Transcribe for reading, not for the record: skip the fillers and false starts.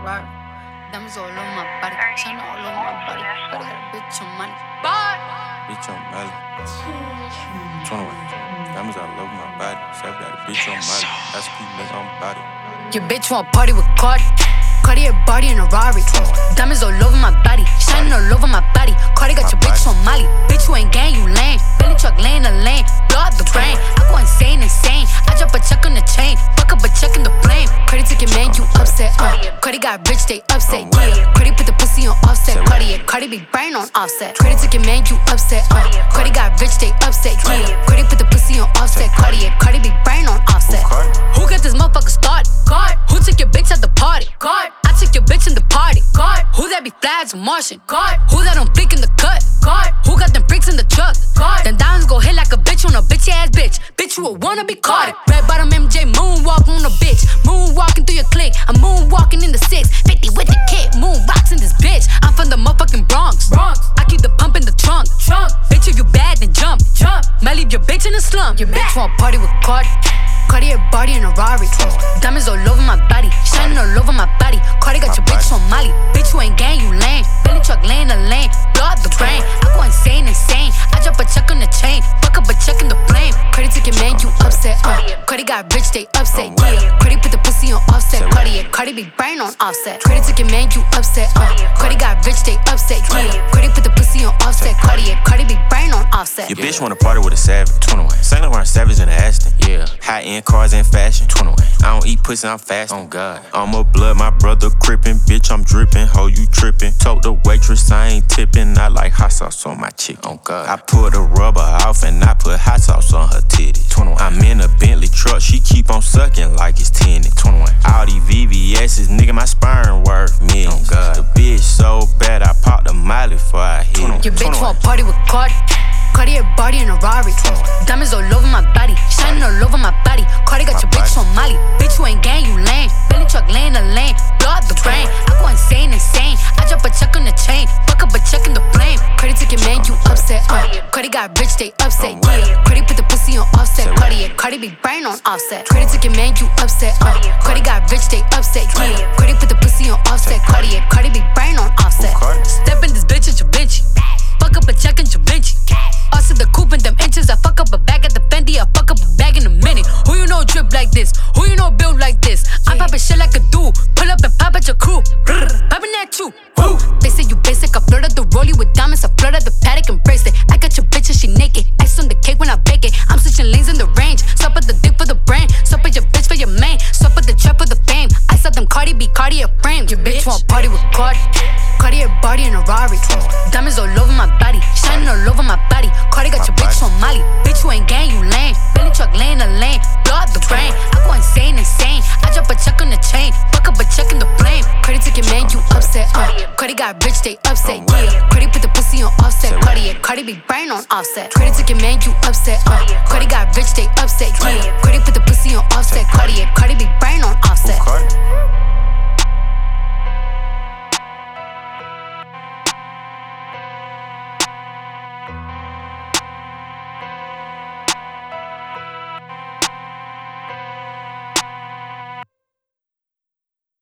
Ferrari. Diamonds all over my body, China all over my body. But I got a bitch on money. Bye. Bitch on Molly. 21. Diamonds all over my body. Self got a bitch on Molly. That's a nigga on body. Your bitch want party with Cardi. Cartier body in a Rari. Diamonds all over my body, shining all over my body. Cardi got your bitch on Molly. Bitch, you ain't gang, you lame. Billy truck laying the lane, blow out the brain. I go insane. I drop a check on the chain, fuck up a check in the flame. Cardi took your man, you upset. Cardi got rich, they upset. Yeah, Cardi put the pussy on offset. Cardi be brain on offset. Cardi took your man, you upset. Cardi got rich, they upset. Yeah, Cardi put the pussy on offset. Cardi be brain on offset. Who got this motherfucker started? God. Who took your bitch at the party? God. I took your bitch in the party. God. Who that be flags and Martian? God. Who that don't flick in the cut? God. Who got them freaks in the truck? God. Them diamonds go hit like a bitch on a bitch ass bitch. Bitch, you a wanna be caught. Red bottom MJ moonwalk on a bitch. Moonwalking through your clique. I'm moonwalking in the 650 with the kid. Moon rocks in this bitch. I'm from the motherfucking Bronx. I keep the pump in the trunk. Bitch, if you bad, then jump. Might leave your bitch in the slump. Your bitch want party with Cardi. Cartier body in a Rari. Diamonds all over my body, shining all over my body. Cardi got your bitch on Molly. Bitch, you ain't gang, you lame. Billy truck laying the lane, blow out the brain. I go insane. I drop a check on the chain, fuck up a check in the flame. Cardi took your man, you upset. Cardi got rich, they upset. Yeah, Cardi put the pussy on offset. Cardi be brain on offset. Cardi took your man, you upset. Cardi got rich, they upset. Yeah, Cardi put the pussy on offset. Cardi be brain on offset. Your bitch wanna party with a savage. 21. Saint Laurent Savage in the Aston. Yeah. High-end cars and fashion. 21. I don't eat pussy, I'm fast. Oh God. I'm a blood, my brother crippin'. Bitch, I'm drippin'. Ho, you trippin'. Told the waitress I ain't tippin'. I like hot sauce on my chicken. Oh God. I pull the rubber off and I put hot sauce on her titty. 21. I'm in a Bentley truck, she keep on sucking like it's tinted. 21. All these VVS's, nigga, my sperm worth millions. Oh God. The bitch so bad, I popped a Molly before I hit it. Your bitch want party with Cardi. Cartier body in a Rari. Diamonds all over my body, shining all over my body. Cardi got your bitch on Molly. Bitch, you ain't gang, you lame. Billy truck laying the lane, blow out the brain. I go insane. I drop a check on the chain, fuck up a check in the flame. Cardi took your man, you upset. Cardi got rich, they upset. Yeah, Cardi put the pussy on offset. Cardi be brain on offset. Cardi took your man, you upset. Cardi got rich, they upset. Yeah, Cardi put the pussy on offset. Cardi be brain on offset. Step in this bitch at your bitch. Fuck up a check in your bitch. Us in the coupe in them inches. I fuck up a bag at the Fendi. I fuck up a bag in a minute. Who you know drip like this? Who you know build like this? I'm poppin' shit like a dude. Pull up and pop at your crew. Poppin' at you. Woo. They say you basic. I flirted the rollie with diamonds. I flirted the paddock and bracelet. I got your bitch and she naked. Ice on the cake when I bake it. I'm switching lanes in the range. Stop at the dick for the brain. Stop at your bitch for your main. Stop at the trap for the fame. I saw them Cardi B, Cartier frames. Your bitch want party with Cardi. Cartier body in a Rari. Diamonds all over my body, shining all over my body. Cardi got your bitch on Molly. Bitch, you ain't gang, you lame. Billy truck laying the lane, blow out the brain. I go insane. I drop a check on the chain, fuck up a check in the flame. Cardi took your man, you upset. Cardi got rich, they upset. Yeah, Cardi put the pussy on offset. Cardi be brain on offset. Cardi took your man, you upset. Cardi got rich, they upset. Yeah, Cardi put the pussy on offset. Cardi be brain on offset.